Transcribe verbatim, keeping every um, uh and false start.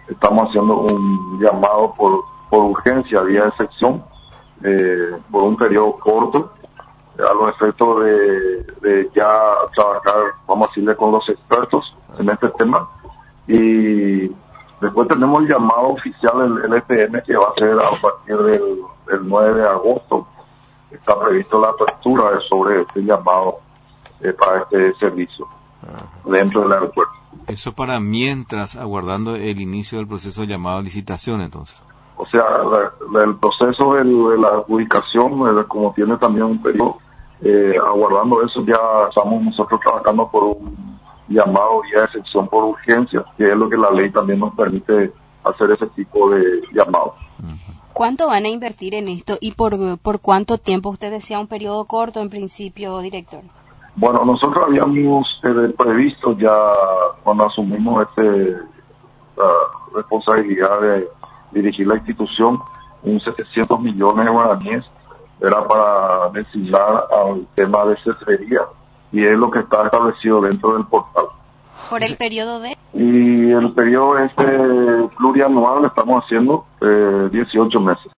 estamos haciendo un llamado por, por urgencia, vía excepción, eh, por un periodo corto, a los efectos de, de ya trabajar, vamos a decirle, con los expertos en este tema. Y después tenemos el llamado oficial, el, el F M, que va a ser a partir del, del nueve de agosto. Está previsto la apertura sobre este llamado eh, para este servicio dentro del aeropuerto. Eso para mientras, aguardando el inicio del proceso llamado licitación, entonces. O sea, la, la, el proceso de, de la adjudicación, eh, como tiene también un periodo, eh, aguardando eso, ya estamos nosotros trabajando por un llamado vía de excepción por urgencia, que es lo que la ley también nos permite hacer ese tipo de llamados. ¿Cuánto van a invertir en esto y por, por cuánto tiempo? Usted decía un periodo corto en principio, director. Bueno, nosotros habíamos eh, previsto ya cuando asumimos este, la responsabilidad de dirigir la institución, un setecientos millones de guaraníes, era para destinar al tema de cetrería, y es lo que está establecido dentro del portal. ¿Por el periodo de? Y el periodo este plurianual estamos haciendo eh, dieciocho meses.